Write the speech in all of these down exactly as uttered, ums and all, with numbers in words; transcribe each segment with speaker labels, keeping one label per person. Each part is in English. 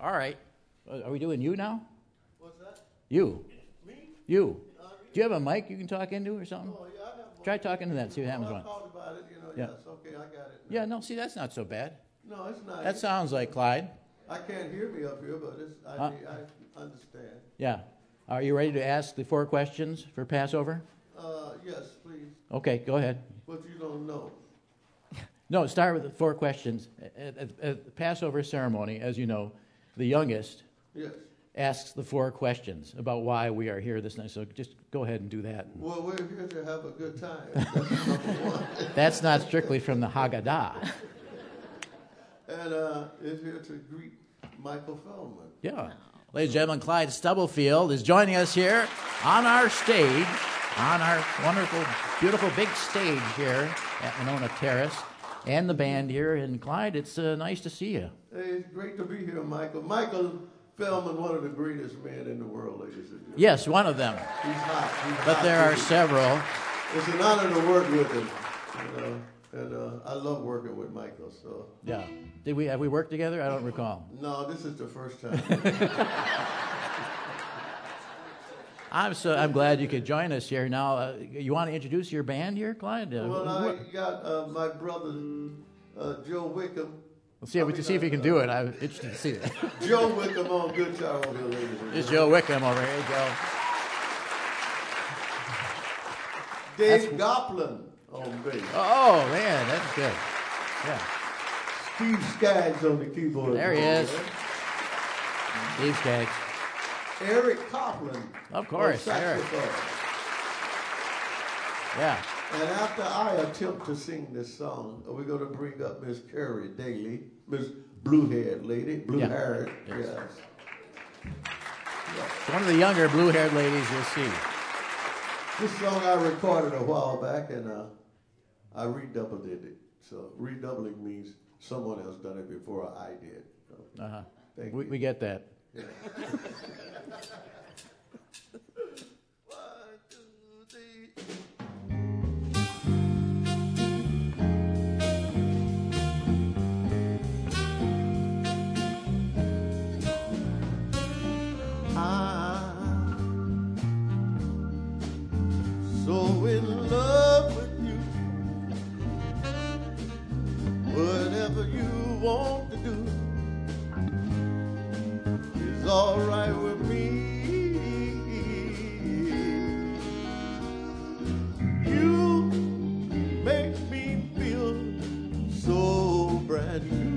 Speaker 1: All right. Are we doing you now?
Speaker 2: What's that?
Speaker 1: You.
Speaker 2: Me?
Speaker 1: You. Do you have a mic you can talk into or something?
Speaker 2: Oh, yeah, I have one.
Speaker 1: Try talking to that, see what happens.
Speaker 2: I
Speaker 1: When.
Speaker 2: talked about it, you know,
Speaker 1: Yeah.
Speaker 2: yes, okay, I got it. now.
Speaker 1: Yeah, no, see, that's not so bad.
Speaker 2: No, it's not.
Speaker 1: That sounds like Clyde.
Speaker 2: I can't hear me up here, but it's, I,
Speaker 1: Huh?
Speaker 2: I understand.
Speaker 1: Yeah. Are you ready to ask the four questions for Passover?
Speaker 2: Uh, yes, please,
Speaker 1: Okay, go ahead.
Speaker 2: but you don't know.
Speaker 1: No, start with the four questions. At, at, at the Passover ceremony, as you know, the youngest
Speaker 2: Yes.
Speaker 1: asks the four questions about why we are here this night. So just go ahead and do that.
Speaker 2: Well, we're here to have a good time. That's number one.
Speaker 1: That's not strictly from the Haggadah.
Speaker 2: And uh, is here to greet Michael Feldman.
Speaker 1: Yeah. Ladies and gentlemen, Clyde Stubblefield is joining us here on our stage, on our wonderful, beautiful big stage here at Monona Terrace, and the band here. And Clyde, it's uh, nice to see you.
Speaker 2: Hey, it's great to be here, Michael. Michael Feldman, one of the greatest men in the world, ladies and gentlemen.
Speaker 1: Yes, one of them.
Speaker 2: He's hot. He's
Speaker 1: But
Speaker 2: hot,
Speaker 1: there are
Speaker 2: too.
Speaker 1: several.
Speaker 2: It's an honor to work with him, you know, and uh, I love working with Michael. So
Speaker 1: Yeah. Did we have we worked together? I don't recall.
Speaker 2: no, this is the first time.
Speaker 1: I'm so I'm glad you could join us here. Now, uh, you want to introduce your band here, Clyde? Uh,
Speaker 2: Well,
Speaker 1: wh-
Speaker 2: I got uh, my brother uh, Joe Wickham.
Speaker 1: Let's see if we can see if you can do it. I'm interested to see that.
Speaker 2: Joe Wickham on guitar over here, ladies and
Speaker 1: There's
Speaker 2: gentlemen.
Speaker 1: Joe Wickham over here, Joe.
Speaker 2: Dave Goplin on bass.
Speaker 1: Oh man, that's good. Yeah,
Speaker 2: Steve Skaggs on the keyboard.
Speaker 1: there he is. Steve Skaggs.
Speaker 2: Eric Copeland.
Speaker 1: Of course,
Speaker 2: on
Speaker 1: Eric.
Speaker 2: saxophone.
Speaker 1: Yeah.
Speaker 2: And after I attempt to sing this song, we're going to bring up Miss Carrie Daly, Miss Blue-haired lady, blue-haired.
Speaker 1: Yes.
Speaker 2: Yes.
Speaker 1: One of the younger blue-haired ladies you'll see.
Speaker 2: This song I recorded a while back, and uh, I redoubled it. So redoubling means someone else done it before I did. So,
Speaker 1: Uh-huh.
Speaker 2: thank
Speaker 1: We,
Speaker 2: you.
Speaker 1: we get that.
Speaker 2: Yeah. One, two, three. I'm so in love with you. Whatever you want to do is all right with me. You make me feel so brand new.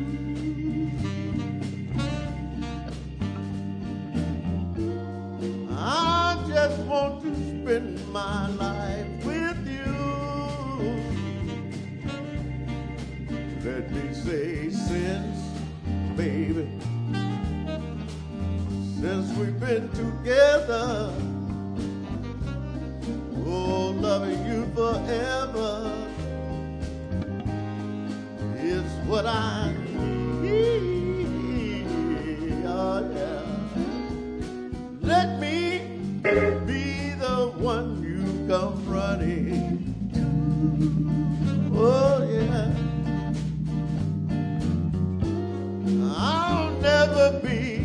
Speaker 2: I just want to spend my life with you. Let me say since, baby, since we've been together, oh, loving you forever is what I need. Oh, yeah. Let me be the one you come running to. Oh, yeah. I'll never be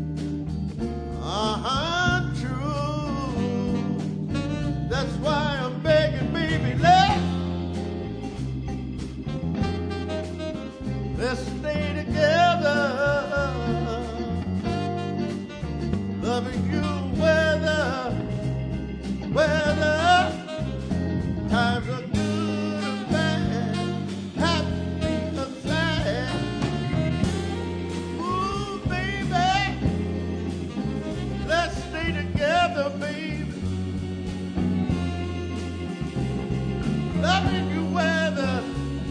Speaker 2: untrue. That's why I'm begging, baby, let let's stay together, loving you whether whether times are good or bad, happy or sad. Ooh, baby, let's stay together, baby. Loving you whether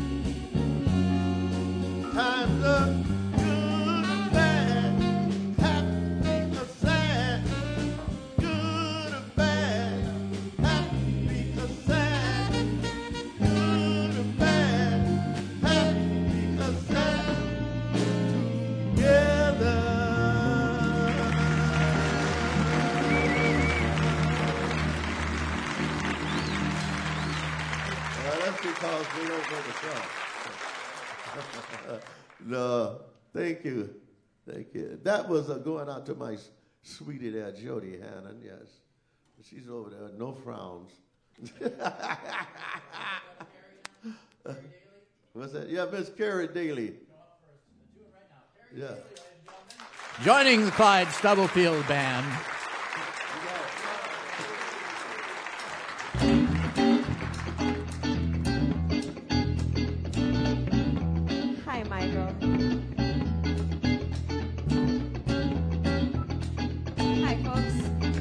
Speaker 2: times are good or bad, happy or sad. Good or bad, happy or sad. Good or bad, happy or sad. Together. Well, that's because we don't know the song. No, thank you. Thank you. That was uh, going out to my s- sweetie there, Jody Hannon, yes. She's over there, no frowns. uh, what's that? Yeah, Miss Carrie Daly. Yeah.
Speaker 1: Joining the Clyde Stubblefield Band.
Speaker 3: Hi, Michael. Hi, folks.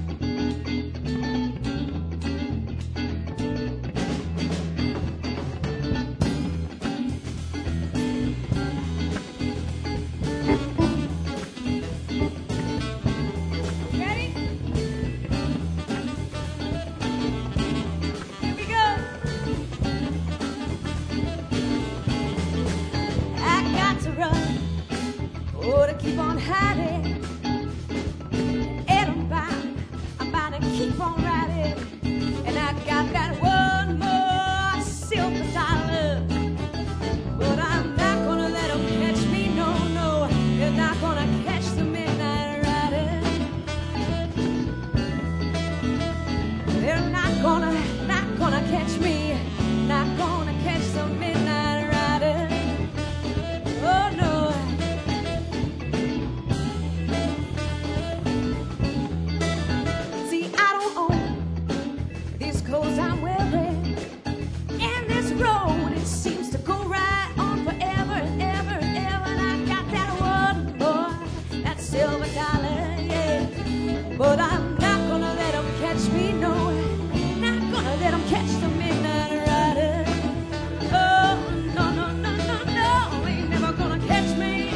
Speaker 3: Ready? Here we go. I got to run, oh, to keep on hiding. And I'm bound, I'm bound to keep on riding. And I got that one more silver dollar, but I'm not gonna let 'em catch me, no, no. They're not gonna catch the midnight rider. They're not gonna, not gonna catch me, not gonna catch the midnight rider. Oh no. See, I don't own these clothes I'm wearing, and this road, it seems to go right on forever and ever and ever. And I got that one more, that silver dollar, yeah. But I'm not gonna let 'em catch me, no. Not gonna let 'em catch the midnight rider. Oh, no, no, no, no, no. Ain't never gonna catch me.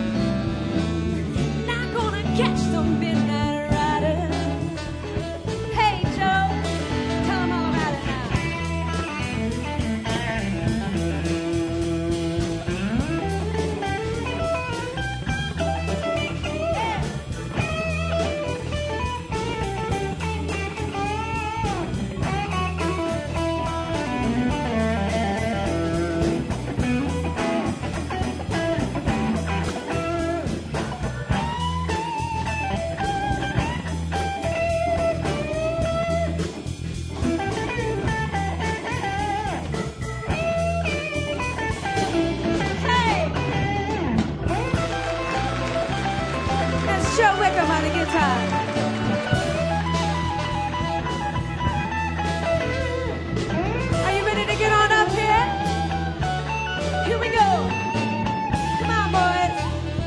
Speaker 3: Not gonna catch the midnight rider. Hey, Joe, tell 'em all about it Hey! That's Joe Wickham on the guitar. Are you ready to get on up here? Here we go. Come on, boys.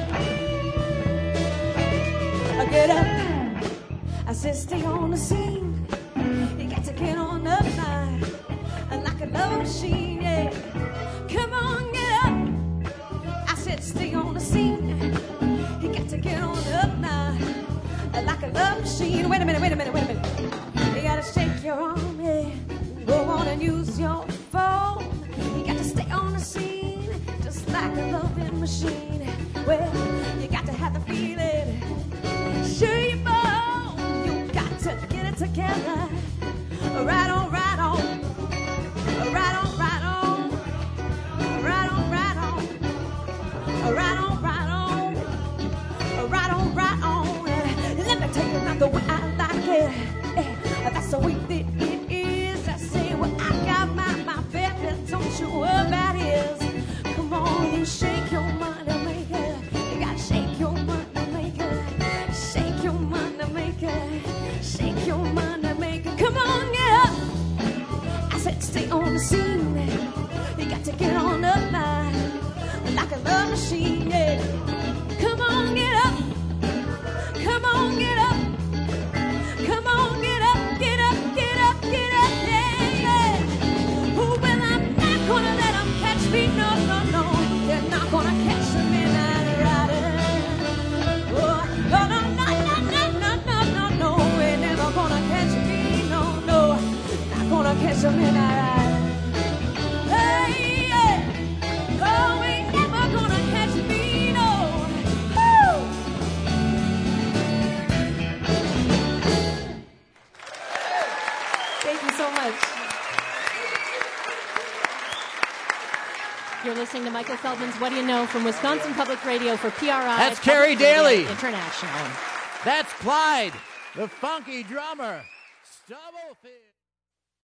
Speaker 3: I get up. I said, stay on the scene. You got to get on up now. Like a love machine, yeah. Come on, get up. I said, stay on the scene. You got to get on up now. Like a love machine. Wait a minute, wait a minute, wait a minute. You gotta shake your arm, yeah. Go on and use your phone. You got to stay on the scene, just like a loving machine. Well, you got to have the feeling. Sure you bone. You got to get it together. Right on, right on. Right on, right on. Right on, right on. Right on, right on. Right on, right on. Let me tell you now the way I like it. Eh, That's the way that it is. I say, well, I got my, my baby. Don't you worry about his. Come on and shake your money.
Speaker 4: listening to Michael Feldman's What Do You Know from Wisconsin Public Radio for P R I.
Speaker 1: That's Carrie Daly.
Speaker 4: International.
Speaker 1: That's Clyde, the funky drummer. Stubblefield.